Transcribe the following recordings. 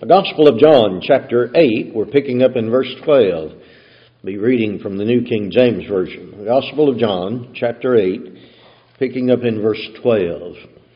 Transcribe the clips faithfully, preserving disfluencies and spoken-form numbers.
The Gospel of John, chapter eight, we're picking up in verse twelve. I'll be reading from the New King James Version. The Gospel of John, chapter eight, picking up in verse twelve.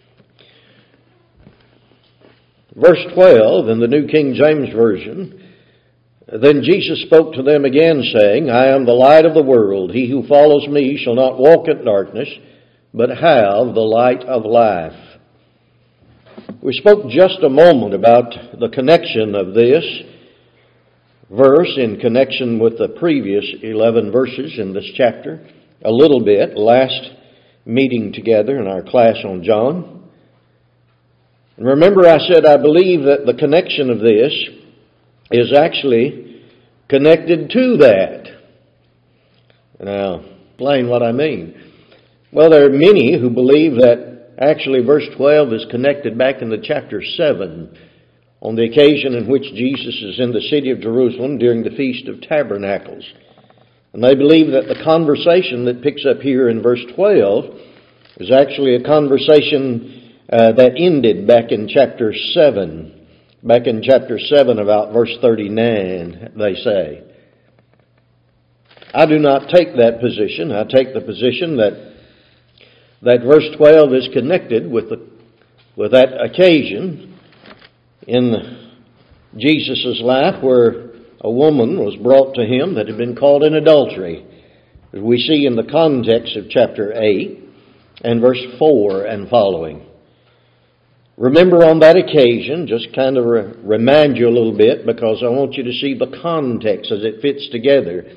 Verse twelve in the New King James Version, "Then Jesus spoke to them again, saying, I am the light of the world. He who follows me shall not walk in darkness, but have the light of life." We spoke just a moment about the connection of this verse in connection with the previous eleven verses in this chapter a little bit, last meeting together in our class on John. And remember I said I believe that the connection of this is actually connected to that. And I'll explain what I mean. Well, there are many who believe that actually verse twelve is connected back in the chapter seven on the occasion in which Jesus is in the city of Jerusalem during the Feast of Tabernacles. And they believe that the conversation that picks up here in verse twelve is actually a conversation uh, that ended back in chapter seven. Back in chapter seven, about verse thirty-nine, they say. I do not take that position. I take the position that that verse twelve is connected with the, with that occasion in Jesus' life where a woman was brought to him that had been caught in adultery, as we see in the context of chapter eight and verse four and following. Remember on that occasion, just kind of re- remind you a little bit because I want you to see the context as it fits together.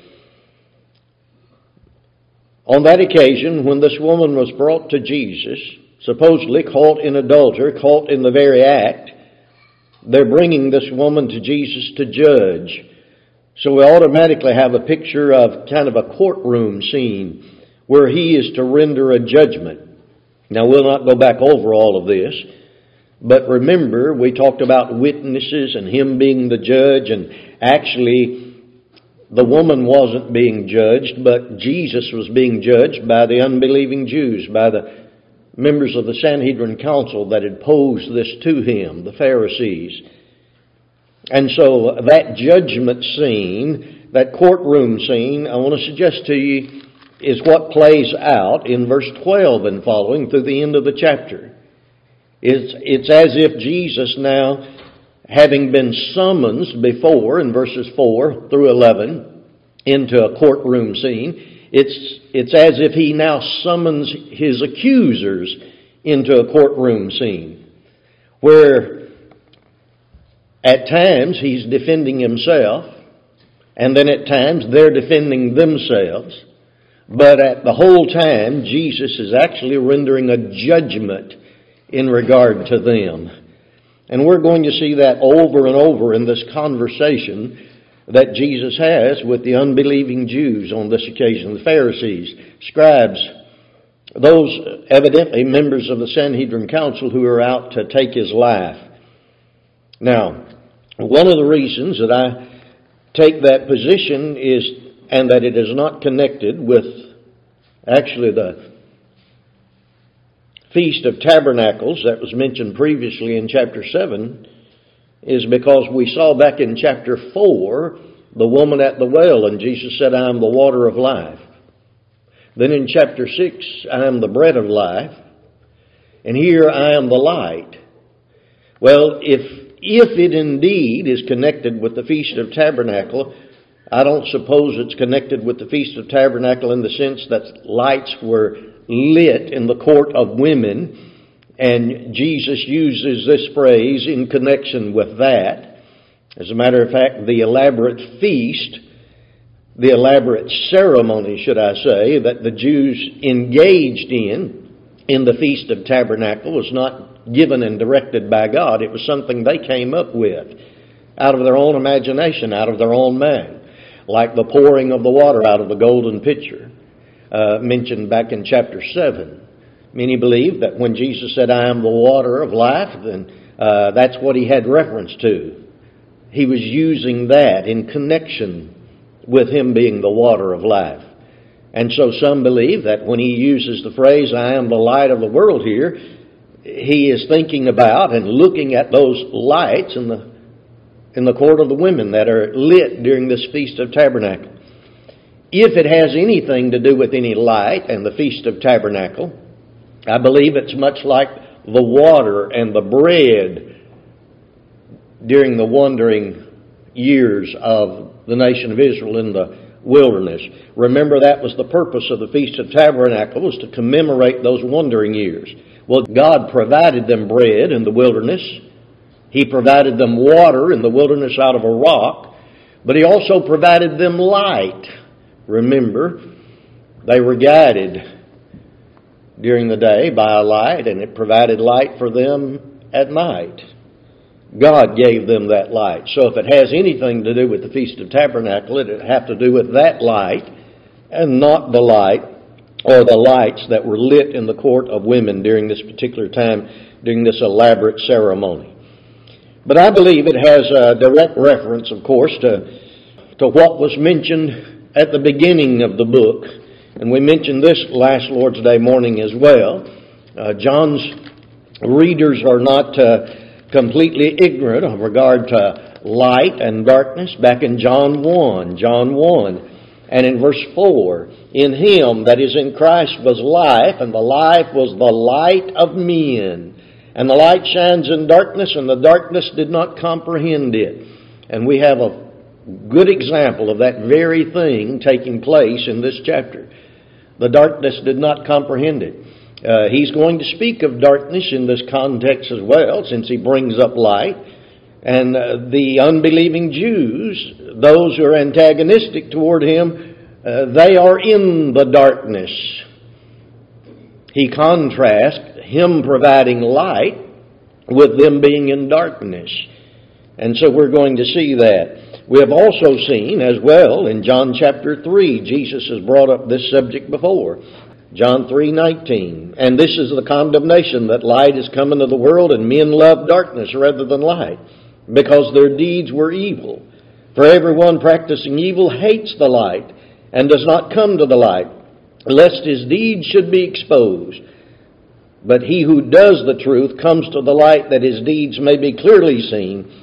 On that occasion, when this woman was brought to Jesus, supposedly caught in adultery, caught in the very act, they're bringing this woman to Jesus to judge. So we automatically have a picture of kind of a courtroom scene where he is to render a judgment. Now we'll not go back over all of this, but remember we talked about witnesses and him being the judge, and actually the woman wasn't being judged, but Jesus was being judged by the unbelieving Jews, by the members of the Sanhedrin Council that had posed this to him, the Pharisees. And so that judgment scene, that courtroom scene, I want to suggest to you, is what plays out in verse twelve and following through the end of the chapter. It's, it's as if Jesus now, having been summoned before in verses four through eleven into a courtroom scene, it's, it's as if he now summons his accusers into a courtroom scene where at times he's defending himself and then at times they're defending themselves, but at the whole time Jesus is actually rendering a judgment in regard to them. And we're going to see that over and over in this conversation that Jesus has with the unbelieving Jews on this occasion, the Pharisees, scribes, those evidently members of the Sanhedrin Council who are out to take his life. Now, one of the reasons that I take that position is, and that it is not connected with actually the Feast of Tabernacles that was mentioned previously in chapter seven, is because we saw back in chapter four the woman at the well, and Jesus said, I am the water of life. Then in chapter six, I am the bread of life. And here I am the light. Well, if, if it indeed is connected with the Feast of Tabernacle, I don't suppose it's connected with the Feast of Tabernacle in the sense that lights were lit in the court of women, and Jesus uses this phrase in connection with that. As a matter of fact, the elaborate feast, the elaborate ceremony, should I say, that the Jews engaged in, in the Feast of Tabernacle was not given and directed by God. It was something they came up with out of their own imagination, out of their own mind, like the pouring of the water out of the golden pitcher. Uh, mentioned back in chapter seven. Many believe that when Jesus said, I am the water of life, then uh, that's what he had reference to. He was using that in connection with him being the water of life. And so some believe that when he uses the phrase, I am the light of the world here, he is thinking about and looking at those lights and the in the court of the women that are lit during this Feast of Tabernacle. If it has anything to do with any light and the Feast of Tabernacle, I believe it's much like the water and the bread during the wandering years of the nation of Israel in the wilderness. Remember, that was the purpose of the Feast of Tabernacle, was to commemorate those wandering years. Well, God provided them bread in the wilderness. He provided them water in the wilderness out of a rock, but He also provided them light. Remember, they were guided during the day by a light, and it provided light for them at night. God gave them that light. So if it has anything to do with the Feast of Tabernacle, it would have to do with that light and not the light or the lights that were lit in the court of women during this particular time, during this elaborate ceremony. But I believe it has a direct reference, of course, to, to what was mentioned at the beginning of the book. And we mentioned this last Lord's Day morning as well. Uh, John's readers are not uh, completely ignorant of regard to light and darkness. Back in John one, John one, and in verse four, in Him that is in Christ was life, and the life was the light of men. And the light shines in darkness, and the darkness did not comprehend it. And we have a good example of that very thing taking place in this chapter. The darkness did not comprehend it. Uh, he's going to speak of darkness in this context as well, since he brings up light. And uh, the unbelieving Jews, those who are antagonistic toward him, uh, they are in the darkness. He contrasts him providing light with them being in darkness. And so we're going to see that. We have also seen as well in John chapter three, Jesus has brought up this subject before. John three nineteen, and this is the condemnation, that light is come into the world, and men love darkness rather than light, because their deeds were evil. For everyone practicing evil hates the light, and does not come to the light, lest his deeds should be exposed. But he who does the truth comes to the light, that his deeds may be clearly seen,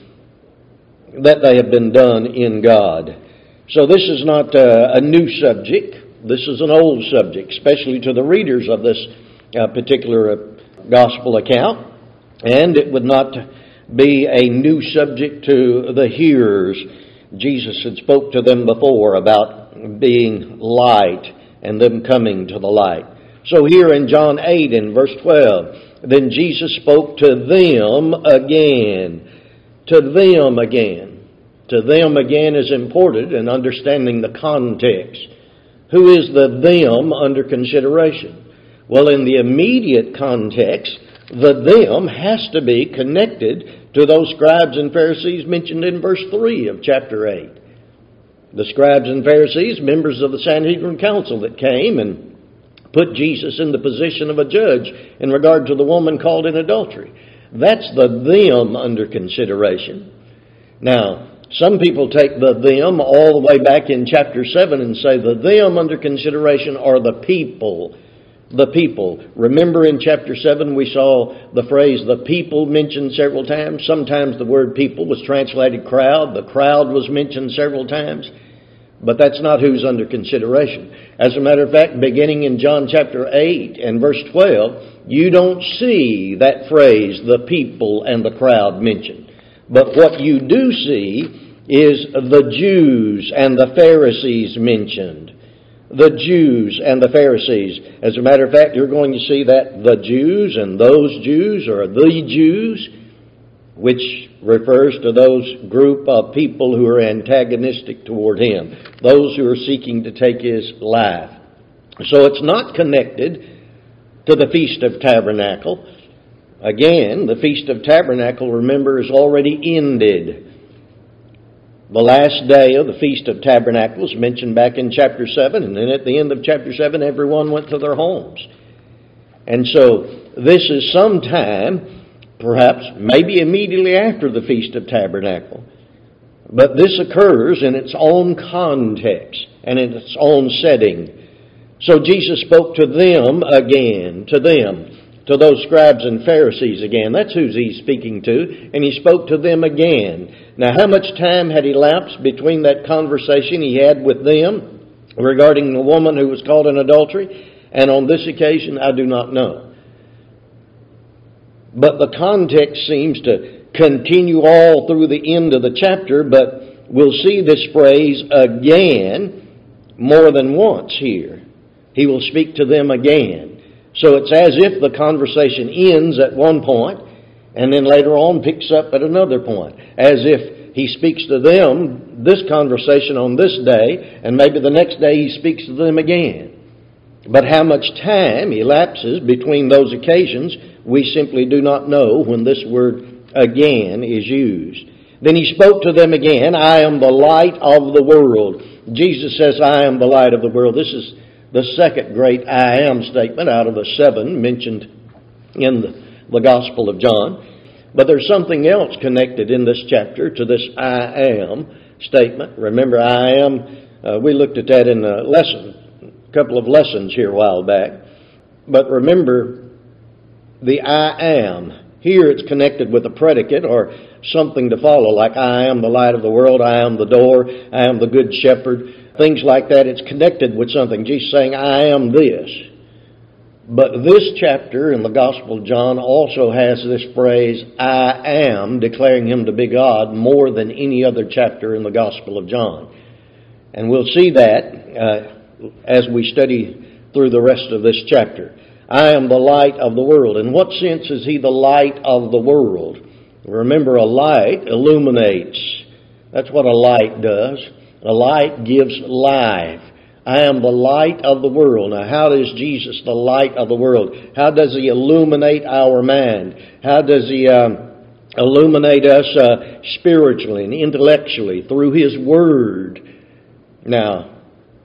that they have been done in God. So this is not uh, a new subject. This is an old subject, especially to the readers of this uh, particular uh, gospel account. And it would not be a new subject to the hearers. Jesus had spoke to them before about being light and them coming to the light. So here in John eight in verse twelve, then Jesus spoke to them again. To them again. To them again is important in understanding the context. Who is the them under consideration? Well, in the immediate context, the them has to be connected to those scribes and Pharisees mentioned in verse three of chapter eight. The scribes and Pharisees, members of the Sanhedrin Council that came and put Jesus in the position of a judge in regard to the woman caught in adultery. That's the them under consideration. Now, some people take the them all the way back in chapter seven and say the them under consideration are the people. The people. Remember in chapter seven we saw the phrase the people mentioned several times. Sometimes the word people was translated crowd. The crowd was mentioned several times. But that's not who's under consideration. As a matter of fact, beginning in John chapter eight and verse twelve, you don't see that phrase, the people and the crowd, mentioned. But what you do see is the Jews and the Pharisees mentioned. The Jews and the Pharisees. As a matter of fact, you're going to see that the Jews and those Jews, or the Jews, which refers to those group of people who are antagonistic toward him, those who are seeking to take his life. So it's not connected to the Feast of Tabernacle. Again, the Feast of Tabernacle, remember, is already ended. The last day of the Feast of Tabernacles mentioned back in chapter seven, and then at the end of chapter seven, everyone went to their homes. And so this is sometime, perhaps, maybe immediately after the Feast of Tabernacle. But this occurs in its own context and in its own setting. So Jesus spoke to them again, to them. to those scribes and Pharisees again. That's who he's speaking to. And he spoke to them again. Now, how much time had elapsed between that conversation he had with them regarding the woman who was caught in adultery and on this occasion? I do not know. But the context seems to continue all through the end of the chapter, but we'll see this phrase again more than once here. He will speak to them again. So it's as if the conversation ends at one point and then later on picks up at another point. As if he speaks to them, this conversation on this day, and maybe the next day he speaks to them again. But how much time elapses between those occasions, we simply do not know when this word again is used. Then he spoke to them again, I am the light of the world. Jesus says, I am the light of the world. This is the second great I am statement out of the seven mentioned in the, the Gospel of John. But there's something else connected in this chapter to this I am statement. Remember, I am, uh, we looked at that in a lesson, a couple of lessons here a while back. But remember, the I am, here it's connected with a predicate or something to follow, like I am the light of the world, I am the door, I am the good shepherd, things like that. It's connected with something. Jesus saying, I am this. But this chapter in the Gospel of John also has this phrase, I am, declaring him to be God, more than any other chapter in the Gospel of John. And we'll see that uh, as we study through the rest of this chapter. I am the light of the world. In what sense is he the light of the world? Remember, a light illuminates. That's what a light does. A light gives life. I am the light of the world. Now, how is Jesus the light of the world? How does he illuminate our mind? How does he um, illuminate us uh, spiritually and intellectually? Through his word. Now,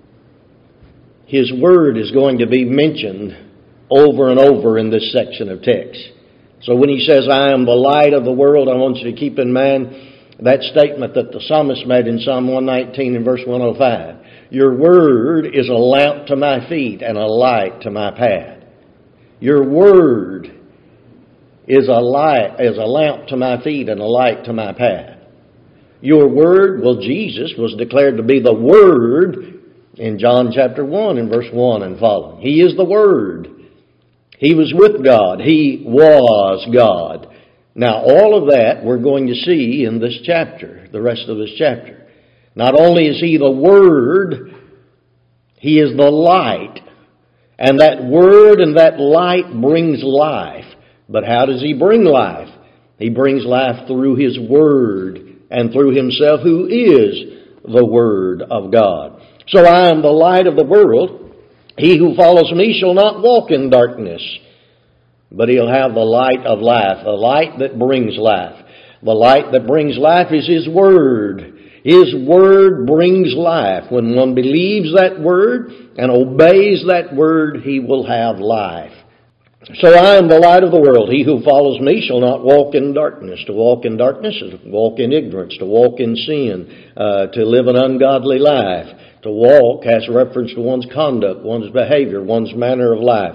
his word is going to be mentioned over and over in this section of text. So when he says, I am the light of the world, I want you to keep in mind that statement that the psalmist made in Psalm one nineteen and verse one oh five. Your word is a lamp to my feet and a light to my path. Your word is a light, is a lamp to my feet and a light to my path. Your word, well, Jesus was declared to be the Word in John chapter one and verse one and following. He is the Word. He was with God. He was God. Now, all of that we're going to see in this chapter, the rest of this chapter. Not only is he the Word, he is the light. And that Word and that light brings life. But how does he bring life? He brings life through his Word and through himself, who is the Word of God. So I am the light of the world. He who follows me shall not walk in darkness, but he'll have the light of life, the light that brings life. The light that brings life is his Word. His Word brings life. When one believes that Word and obeys that Word, he will have life. So I am the light of the world. He who follows me shall not walk in darkness. To walk in darkness is to walk in ignorance, to walk in sin, uh, to live an ungodly life. To walk has reference to one's conduct, one's behavior, one's manner of life.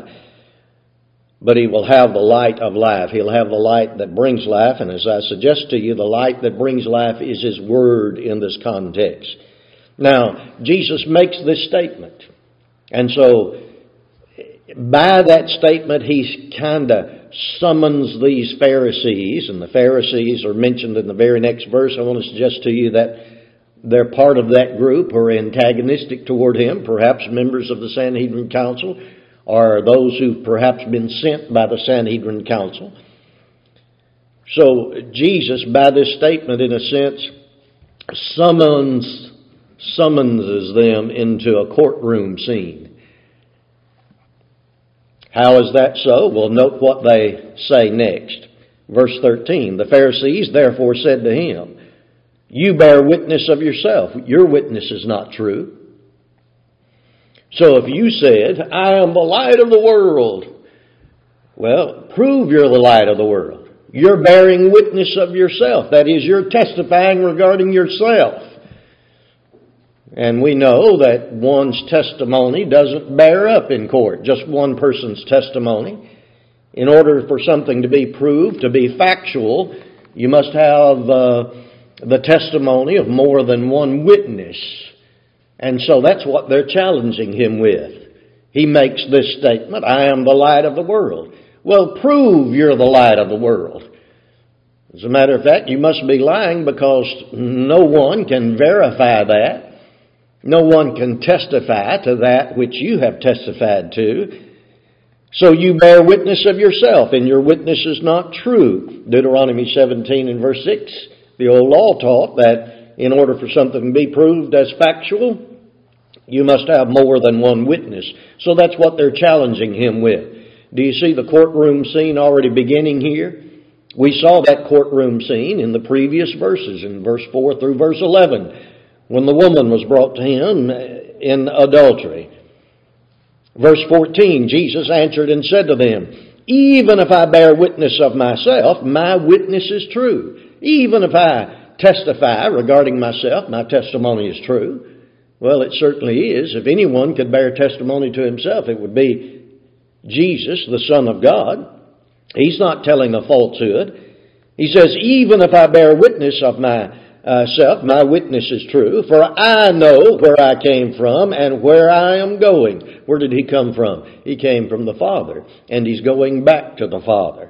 But he will have the light of life. He'll have the light that brings life. And as I suggest to you, the light that brings life is his Word in this context. Now, Jesus makes this statement. And so, by that statement, he kind of summons these Pharisees. And the Pharisees are mentioned in the very next verse. I want to suggest to you that they're part of that group who are antagonistic toward him, perhaps members of the Sanhedrin Council, or those who've perhaps been sent by the Sanhedrin Council. So Jesus, by this statement, in a sense, summons, summonses them into a courtroom scene. How is that so? Well, note what they say next. Verse thirteen, the Pharisees therefore said to him, you bear witness of yourself. Your witness is not true. So if you said, I am the light of the world, well, prove you're the light of the world. You're bearing witness of yourself. That is, you're testifying regarding yourself. And we know that one's testimony doesn't bear up in court. Just one person's testimony In order for something to be proved, to be factual, you must have uh, the testimony of more than one witness. And so that's what they're challenging him with. He makes this statement, I am the light of the world. Well, prove you're the light of the world. As a matter of fact, you must be lying because no one can verify that. No one can testify to that which you have testified to. So you bear witness of yourself, and your witness is not true. Deuteronomy seventeen and verse six, the old law taught that in order for something to be proved as factual, you must have more than one witness. So that's what they're challenging him with. Do you see the courtroom scene already beginning here? We saw that courtroom scene in the previous verses, in verse four through verse eleven, when the woman was brought to him in adultery. Verse fourteen, Jesus answered and said to them, even if I bear witness of myself, my witness is true. Even if I testify regarding myself, my testimony is true. Well, it certainly is. If anyone could bear testimony to himself, it would be Jesus, the Son of God. He's not telling a falsehood. He says, even if I bear witness of myself, my witness is true, for I know where I came from and where I am going. Where did he come from? He came from the Father, and he's going back to the Father.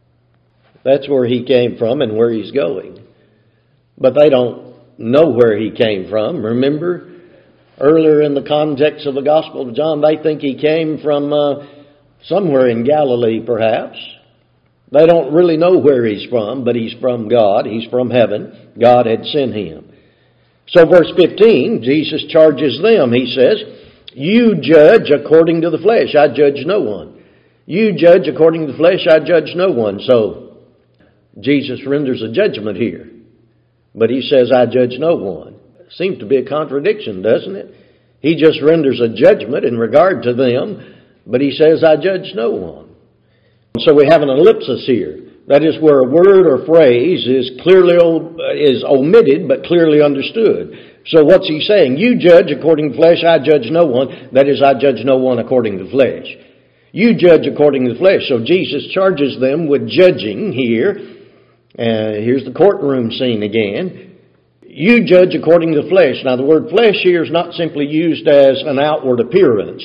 That's where he came from and where he's going. But they don't know where he came from. Remember, earlier in the context of the Gospel of John, they think he came from uh, somewhere in Galilee, perhaps. They don't really know where he's from, but he's from God. He's from heaven. God had sent him. So verse fifteen, Jesus charges them. He says, you judge according to the flesh. I judge no one. You judge according to the flesh. I judge no one. So Jesus renders a judgment here. But he says, I judge no one. Seems to be a contradiction, doesn't it? He just renders a judgment in regard to them, but he says, I judge no one. So we have an ellipsis here. That is where a word or phrase is clearly is omitted but clearly understood. So what's he saying? You judge according to flesh, I judge no one. That is, I judge no one according to flesh. You judge according to the flesh. So Jesus charges them with judging here. Uh, here's the courtroom scene again. You judge according to the flesh. Now the word flesh here is not simply used as an outward appearance,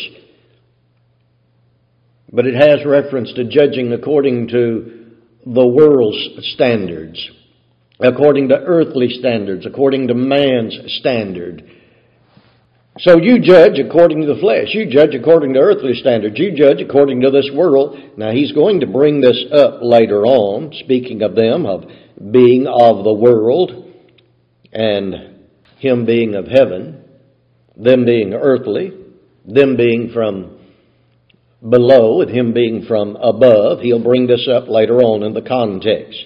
but it has reference to judging according to the world's standards, according to earthly standards, according to man's standard. So you judge according to the flesh. You judge according to earthly standards. You judge according to this world. Now he's going to bring this up later on, speaking of them, of being of the world and him being of heaven, them being earthly, them being from below and him being from above. He'll bring this up later on in the context.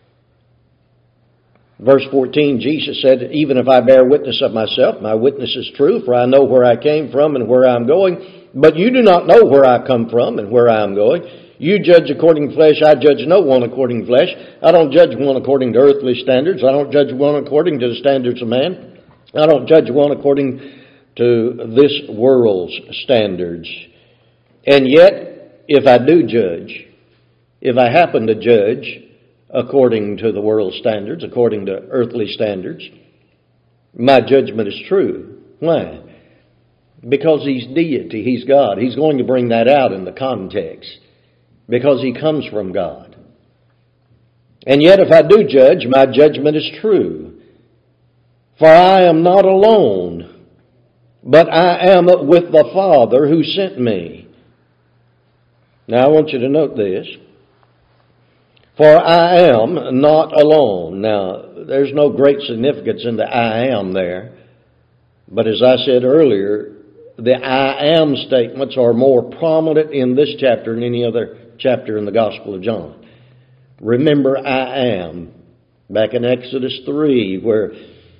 Verse fourteen, Jesus said, even if I bear witness of myself, my witness is true, for I know where I came from and where I am going. But you do not know where I come from and where I am going. You judge according to flesh, I judge no one according to flesh. I don't judge one according to earthly standards. I don't judge one according to the standards of man. I don't judge one according to this world's standards. And yet, if I do judge, if I happen to judge according to the world's standards, according to earthly standards, my judgment is true. Why? Because he's deity, he's God. He's going to bring that out in the context, because he comes from God. And yet, if I do judge, my judgment is true. For I am not alone, but I am with the Father who sent me. Now, I want you to note this. For I am not alone. Now, there's no great significance in the I am there. But as I said earlier, the I am statements are more prominent in this chapter than any other chapter in the Gospel of John. Remember, I am. Back in Exodus three, where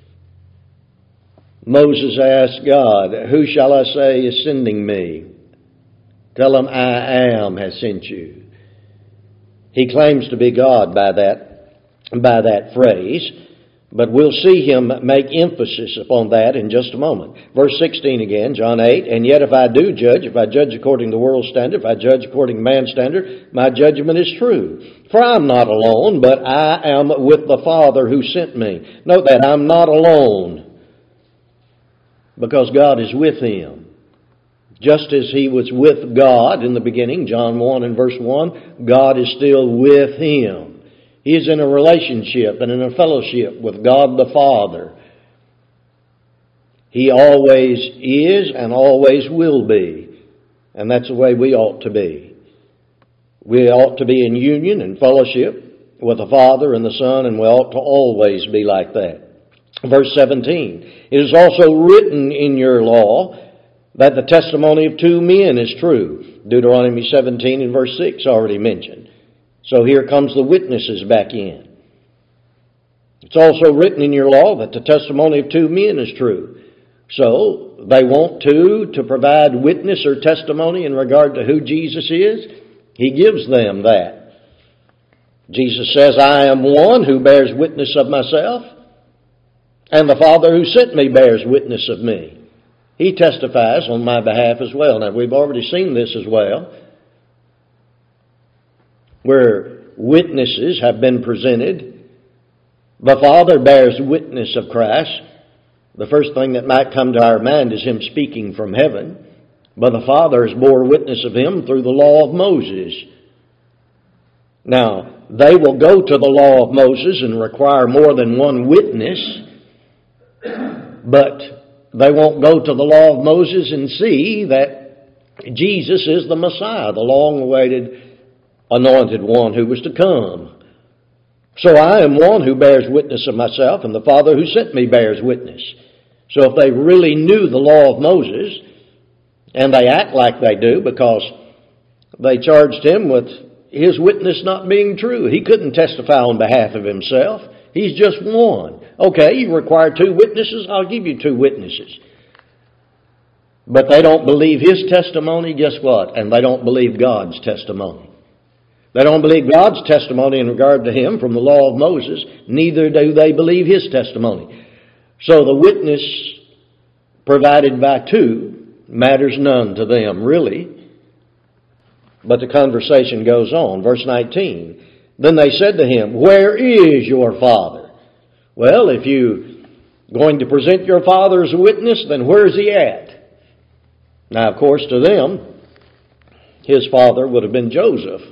Moses asked God, who shall I say is sending me? Tell him I am has sent you. He claims to be God by that, by that phrase. But we'll see him make emphasis upon that in just a moment. Verse sixteen again, John eight, and yet if I do judge, if I judge according to the world's standard, if I judge according to man's standard, my judgment is true. For I'm not alone, but I am with the Father who sent me. Note that, I'm not alone, because God is with him. Just as he was with God in the beginning, John one and verse one, God is still with him. He is in a relationship and in a fellowship with God the Father. He always is and always will be. And that's the way we ought to be. We ought to be in union and fellowship with the Father and the Son, and we ought to always be like that. Verse seventeen, it is also written in your law that the testimony of two men is true. Deuteronomy seventeen and verse six already mentioned. So here comes the witnesses back in. It's also written in your law that the testimony of two men is true. So they want two to provide witness or testimony in regard to who Jesus is. He gives them that. Jesus says, I am one who bears witness of myself, and the Father who sent me bears witness of me. He testifies on my behalf as well. Now, we've already seen this as well, where witnesses have been presented. The Father bears witness of Christ. The first thing that might come to our mind is him speaking from heaven. But the Father has bore witness of him through the law of Moses. Now, they will go to the law of Moses and require more than one witness, but they won't go to the law of Moses and see that Jesus is the Messiah, the long-awaited anointed one who was to come. So I am one who bears witness of myself, and the Father who sent me bears witness. So if they really knew the law of Moses, and they act like they do because they charged him with his witness not being true. He couldn't testify on behalf of himself. He's just one. Okay, you require two witnesses, I'll give you two witnesses. But they don't believe his testimony, guess what? And they don't believe God's testimony. They don't believe God's testimony in regard to him from the law of Moses. Neither do they believe his testimony. So the witness provided by two matters none to them, really. But the conversation goes on. Verse nineteen. Then they said to him, where is your father? Well, if you're going to present your father as a witness, then where is he at? Now, of course, to them, his father would have been Joseph.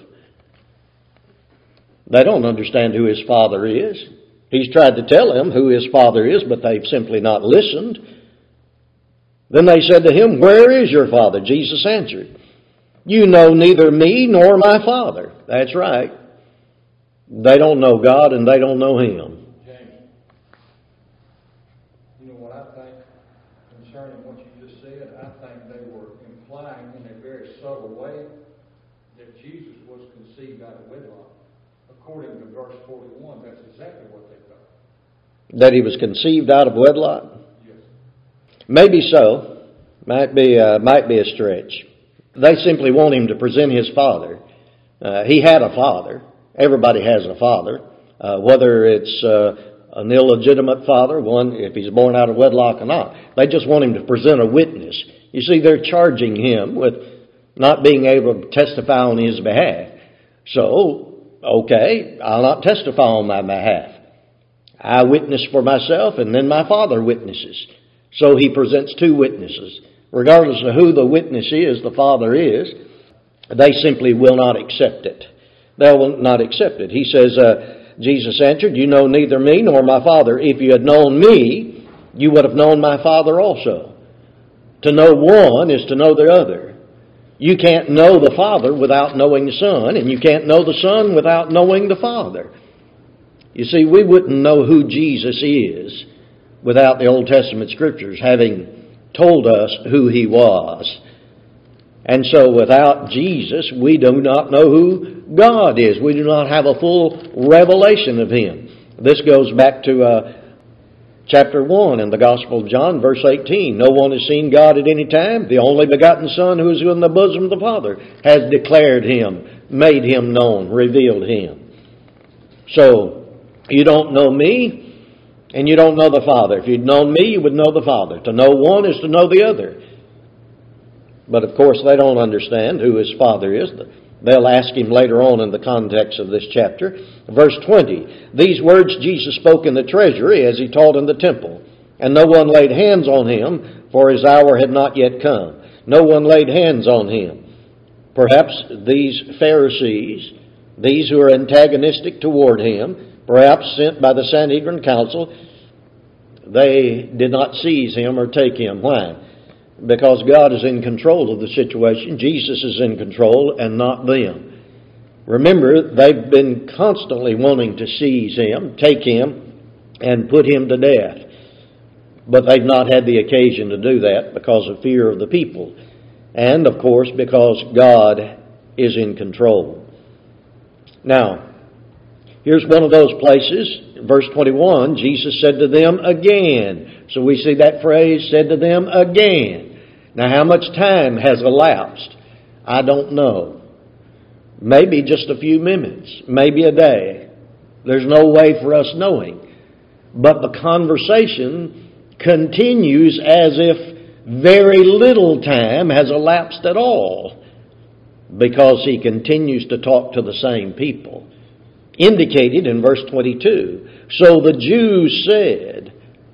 They don't understand who his father is. He's tried to tell them who his father is, but they've simply not listened. Then they said to him, where is your father? Jesus answered, you know neither me nor my Father. That's right. They don't know God and they don't know him. James, you know what I think concerning what you just said? I think they were implying in a very subtle way that Jesus was conceived out of wedlock. According to verse forty-one, that's exactly what they thought. That he was conceived out of wedlock? Yes. Maybe so. Might be, uh, might be a stretch. They simply want him to present his father. Uh, he had a father. Everybody has a father. Uh, whether it's uh, an illegitimate father, one if he's born out of wedlock or not. They just want him to present a witness. You see, they're charging him with not being able to testify on his behalf. So, okay, I'll not testify on my behalf. I witness for myself and then my Father witnesses. So he presents two witnesses. Regardless of who the witness is, the Father is, they simply will not accept it. They will not accept it. He says, uh, Jesus answered, you know neither me nor my Father. If you had known me, you would have known my Father also. To know one is to know the other. You can't know the Father without knowing the Son, and you can't know the Son without knowing the Father. You see, we wouldn't know who Jesus is without the Old Testament Scriptures having told us who he was. And so without Jesus, we do not know who God is. We do not have a full revelation of him. This goes back to uh, chapter one in the Gospel of John, verse eighteen. No one has seen God at any time. The only begotten Son who is in the bosom of the Father has declared him, made him known, revealed him. So, you don't know me, and you don't know the Father. If you'd known me, you would know the Father. To know one is to know the other. But of course, they don't understand who his Father is. They'll ask him later on in the context of this chapter. Verse twenty, these words Jesus spoke in the treasury as he taught in the temple. And no one laid hands on him, for his hour had not yet come. No one laid hands on him. Perhaps these Pharisees, these who are antagonistic toward him, perhaps sent by the Sanhedrin council, they did not seize him or take him. Why? Because God is in control of the situation. Jesus is in control and not them. Remember, they've been constantly wanting to seize him, take him, and put him to death. But they've not had the occasion to do that because of fear of the people. And, of course, because God is in control. Now, here's one of those places. Verse twenty-one, Jesus said to them again. So we see that phrase, said to them again. Now, how much time has elapsed? I don't know. Maybe just a few minutes. Maybe a day. There's no way for us knowing. But the conversation continues as if very little time has elapsed at all, because he continues to talk to the same people. Indicated in verse twenty-two. So the Jews said.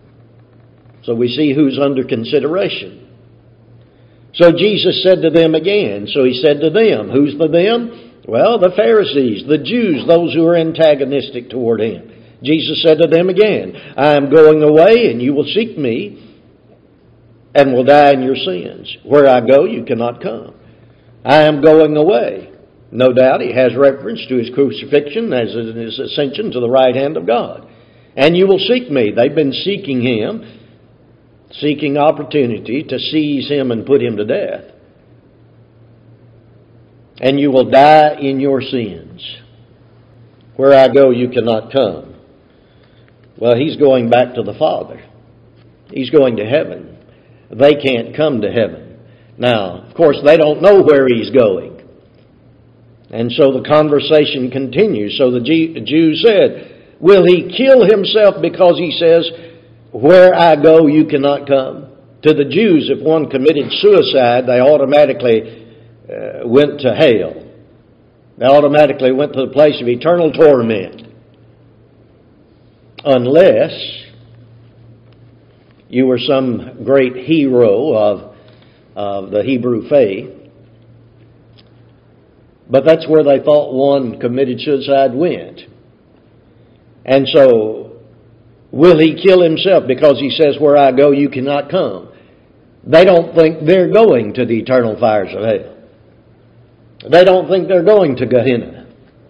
So we see who's under consideration. So Jesus said to them again. So he said to them. Who's the them? Well, the Pharisees, the Jews, those who are antagonistic toward him. Jesus said to them again, I am going away, and you will seek me, and will die in your sins. Where I go, you cannot come. I am going away. No doubt he has reference to his crucifixion as his ascension to the right hand of God. And you will seek me. They've been seeking him, seeking opportunity to seize him and put him to death. And you will die in your sins. Where I go, you cannot come. Well, he's going back to the Father. He's going to heaven. They can't come to heaven. Now, of course, they don't know where he's going. And so the conversation continues. So the Jews said, will he kill himself because he says, where I go, you cannot come? To the Jews, if one committed suicide, they automatically uh, went to hell. They automatically went to the place of eternal torment. Unless you were some great hero of, of the Hebrew faith. But that's where they thought one committed suicide went. And so, will he kill himself because he says, where I go, you cannot come? They don't think they're going to the eternal fires of hell. They don't think they're going to Gehenna.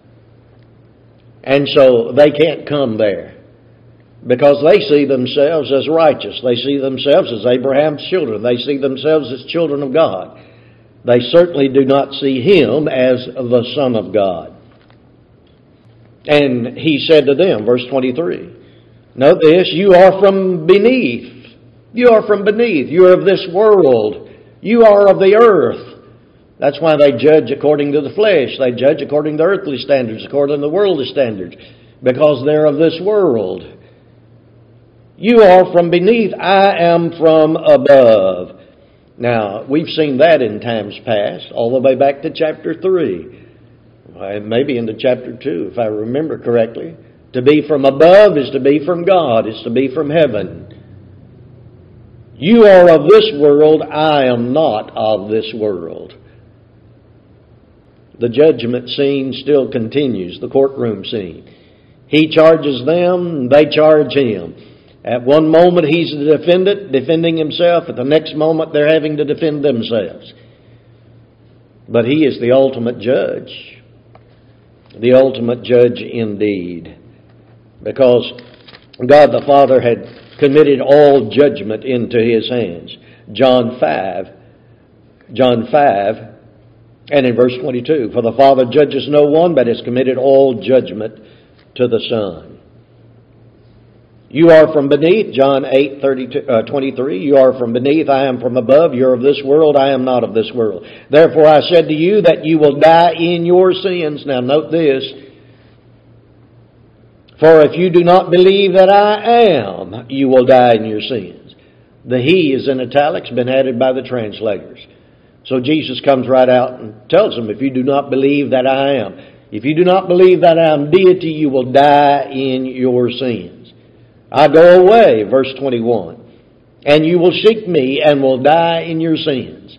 And so they can't come there. Because they see themselves as righteous. They see themselves as Abraham's children. They see themselves as children of God. They certainly do not see him as the Son of God. And he said to them, verse twenty-three, note this, you are from beneath. You are from beneath. You are of this world. You are of the earth. That's why they judge according to the flesh. They judge according to earthly standards, according to the worldly standards. Because they're of this world. You are from beneath, I am from above. Now, we've seen that in times past, all the way back to chapter three. Maybe into chapter two, if I remember correctly. To be from above is to be from God, is to be from heaven. You are of this world, I am not of this world. The judgment scene still continues, the courtroom scene. He charges them, they charge him. At one moment he's the defendant, defending himself. At the next moment they're having to defend themselves. But he is the ultimate judge. The ultimate judge indeed. Because God the Father had committed all judgment into his hands. John five. John five. And in verse twenty-two. For the Father judges no one, but has committed all judgment to the Son. You are from beneath, John eight, thirty-two, uh, twenty-three, you are from beneath, I am from above, you are of this world, I am not of this world. Therefore I said to you that you will die in your sins. Now note this, For if you do not believe that I am, you will die in your sins. The he is in italics, been added by the translators. So Jesus comes right out and tells them, if you do not believe that I am, if you do not believe that I am deity, you will die in your sins. I go away, verse twenty-one, and you will seek me and will die in your sins.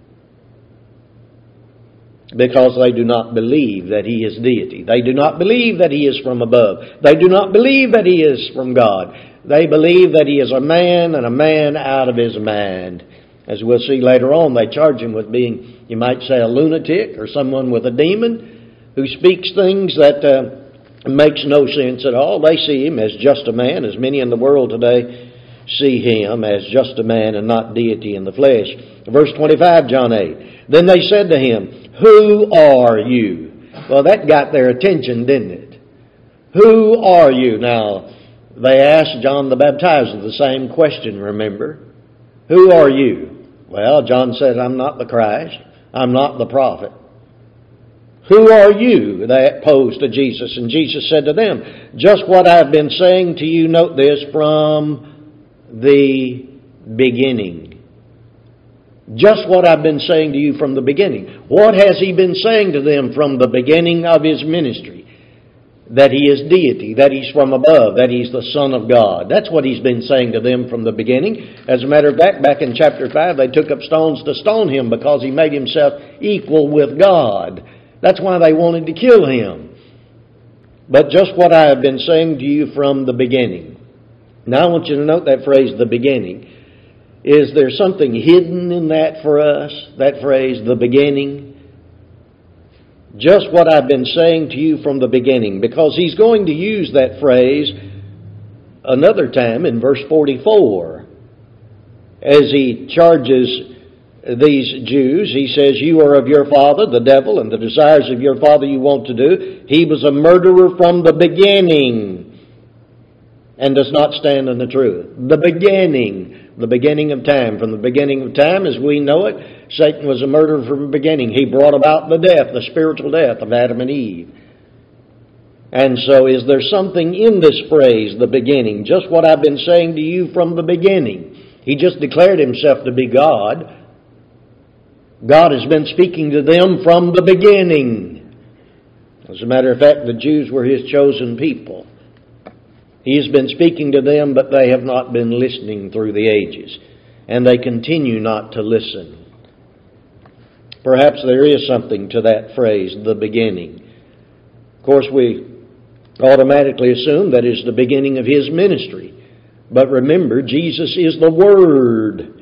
Because they do not believe that He is deity. They do not believe that He is from above. They do not believe that He is from God. They believe that He is a man and a man out of his mind. As we'll see later on, they charge Him with being, you might say, a lunatic or someone with a demon who speaks things that uh, makes no sense at all. They see Him as just a man, as many in the world today see Him as just a man and not deity in the flesh. Verse twenty-five, John eight. Then they said to Him, who are you? Well, that got their attention, didn't it? Who are you? Now, they asked John the Baptizer the same question, remember? Who are you? Well, John said, I'm not the Christ. I'm not the prophet. Who are you? They posed to Jesus. And Jesus said to them, just what I've been saying to you, note this, from the beginning. Just what I've been saying to you from the beginning. What has He been saying to them from the beginning of His ministry? That He is deity, that He's from above, that He's the Son of God. That's what He's been saying to them from the beginning. As a matter of fact, back in chapter five, they took up stones to stone Him because He made Himself equal with God. That's why they wanted to kill Him. But just what I have been saying to you from the beginning. Now I want you to note that phrase, the beginning. Is there something hidden in that for us? That phrase, the beginning? Just what I've been saying to you from the beginning. Because He's going to use that phrase another time in verse forty-four. As He charges these Jews, He says, you are of your father, the devil, and the desires of your father you want to do. He was a murderer from the beginning and does not stand in the truth. The beginning. The beginning of time. From the beginning of time, as we know it, Satan was a murderer from the beginning. He brought about the death, the spiritual death of Adam and Eve. And so is there something in this phrase, the beginning? Just what I've been saying to you from the beginning. He just declared Himself to be God. God has been speaking to them from the beginning. As a matter of fact, the Jews were His chosen people. He has been speaking to them, but they have not been listening through the ages. And they continue not to listen. Perhaps there is something to that phrase, the beginning. Of course, we automatically assume that is the beginning of His ministry. But remember, Jesus is the Word.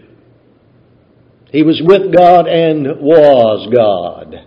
He was with God and was God.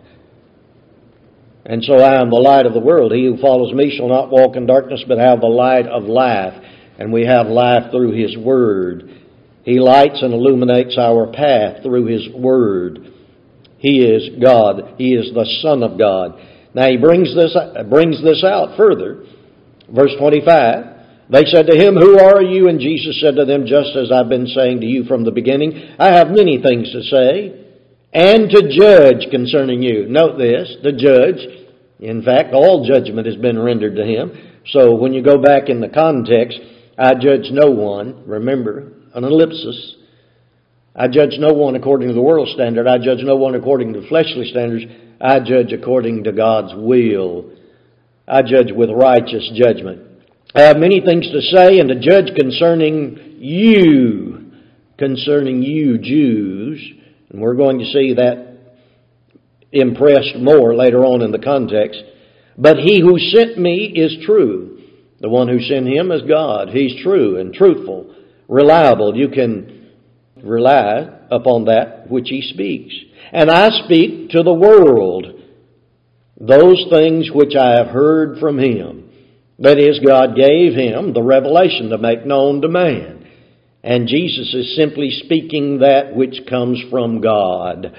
And so I am the light of the world. He who follows me shall not walk in darkness, but have the light of life. And we have life through His Word. He lights and illuminates our path through His Word. He is God. He is the Son of God. Now He brings this, brings this out further. Verse twenty-five. They said to Him, who are you? And Jesus said to them, just as I've been saying to you from the beginning, I have many things to say and to judge concerning you. Note this, the judge. In fact, all judgment has been rendered to Him. So when you go back in the context, I judge no one. Remember, an ellipsis. I judge no one according to the world standard. I judge no one according to fleshly standards. I judge according to God's will. I judge with righteous judgment. I have many things to say and to judge concerning you. Concerning you, Jews. And we're going to see that impressed more later on in the context. But He who sent me is true. The one who sent Him is God. He's true and truthful, reliable. You can rely upon that which He speaks. And I speak to the world those things which I have heard from Him. That is, God gave Him the revelation to make known to man. And Jesus is simply speaking that which comes from God.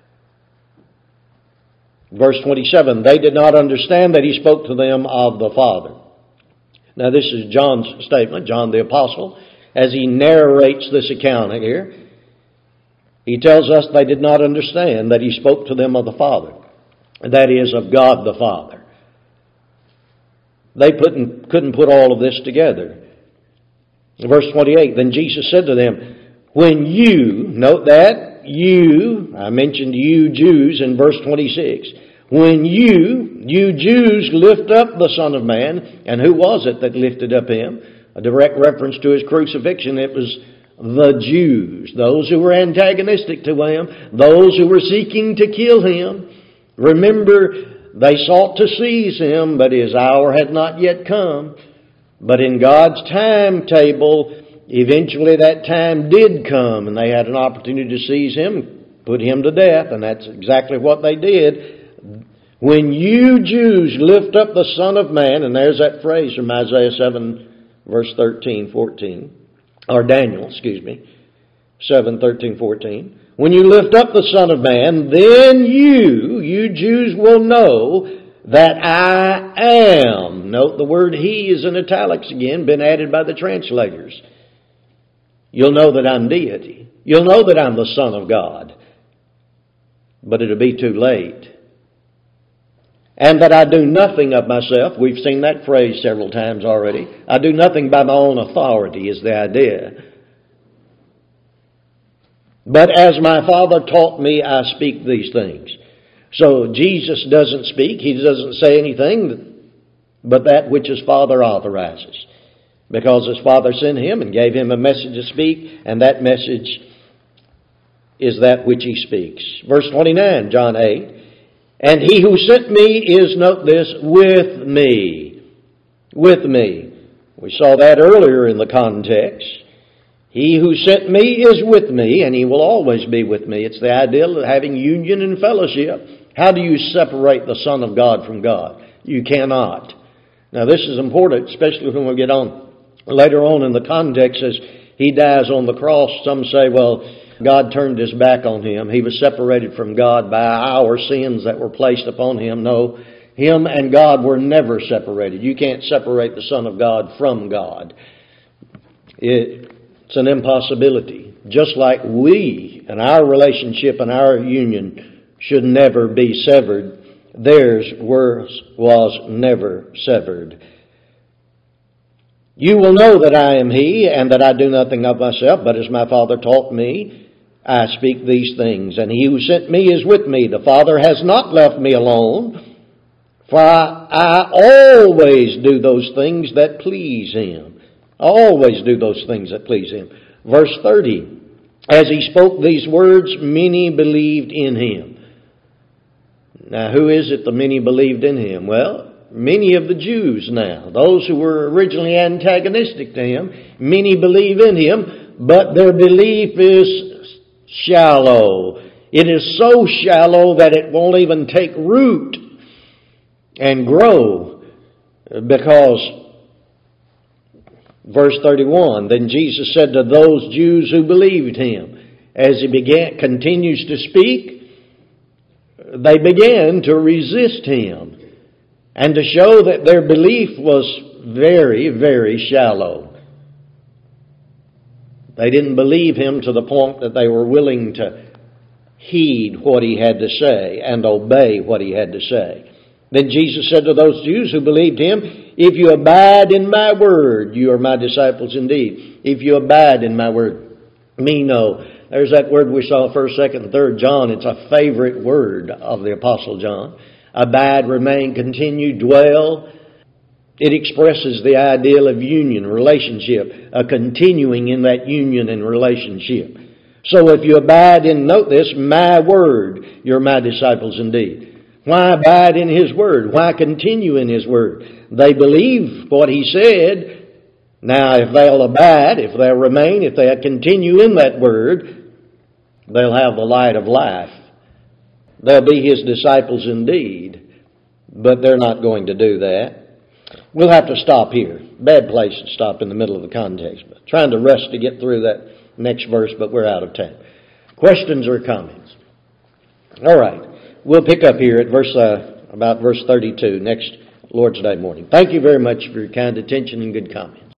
Verse twenty-seven, they did not understand that He spoke to them of the Father. Now this is John's statement, John the Apostle, as he narrates this account here. He tells us they did not understand that He spoke to them of the Father. That is, of God the Father. They couldn't, couldn't put all of this together. Verse twenty-eight, then Jesus said to them, when you, note that, you, I mentioned you Jews in verse twenty-six, when you, you Jews lift up the Son of Man, and who was it that lifted up him? A direct reference to his crucifixion. It was the Jews, those who were antagonistic to him, those who were seeking to kill him. Remember, they sought to seize him, but his hour had not yet come. But in God's timetable, eventually that time did come, and they had an opportunity to seize him, put him to death, and that's exactly what they did. When you Jews lift up the Son of Man, and there's that phrase from Isaiah seven, verse thirteen, fourteen, or Daniel, excuse me, seven, thirteen, fourteen. When you lift up the Son of Man, then you, you Jews will know that I am. Note the word he is in italics again, been added by the translators. You'll know that I'm deity. You'll know that I'm the Son of God. But it'll be too late. And that I do nothing of myself. We've seen that phrase several times already. I do nothing by my own authority is the idea. But as my Father taught me, I speak these things. So Jesus doesn't speak. He doesn't say anything but that which his Father authorizes. Because his Father sent him and gave him a message to speak, and that message is that which he speaks. Verse twenty-nine, John eight. And he who sent me is, note this, with me. With me. We saw that earlier in the context. He who sent me is with me, and he will always be with me. It's the ideal of having union and fellowship. How do you separate the Son of God from God? You cannot. Now this is important, especially when we get on later on in the context as he dies on the cross. Some say, well, God turned his back on him. He was separated from God by our sins that were placed upon him. No, him and God were never separated. You can't separate the Son of God from God. It, it's an impossibility. Just like we and our relationship and our union should never be severed, theirs was, was never severed. You will know that I am he, and that I do nothing of myself, but as my Father taught me, I speak these things. And he who sent me is with me. The Father has not left me alone, for I, I always do those things that please him. I always do those things that please him. Verse thirty, as he spoke these words, many believed in him. Now, who is it the many believed in him? Well, many of the Jews now, those who were originally antagonistic to him, many believe in him, but their belief is shallow. It is so shallow that it won't even take root and grow. Because, verse thirty-one, then Jesus said to those Jews who believed him, as he began, continues to speak, they began to resist him and to show that their belief was very, very shallow. They didn't believe him to the point that they were willing to heed what he had to say and obey what he had to say. Then Jesus said to those Jews who believed him, if you abide in my word, you are my disciples indeed. If you abide in my word. Me no. There's that word we saw first, second, and third John. It's a favorite word of the Apostle John. Abide, remain, continue, dwell. It expresses the ideal of union, relationship, a continuing in that union and relationship. So if you abide in, note this, my word, you're my disciples indeed. Why abide in his word? Why continue in his word? They believe what he said. Now if they'll abide, if they'll remain, if they'll continue in that word, they'll have the light of life. They'll be his disciples indeed. But they're not going to do that. We'll have to stop here. Bad place to stop in the middle of the context. But trying to rush to get through that next verse, but we're out of time. Questions or comments? All right. We'll pick up here at verse uh, about verse thirty-two next Lord's Day morning. Thank you very much for your kind attention and good comments.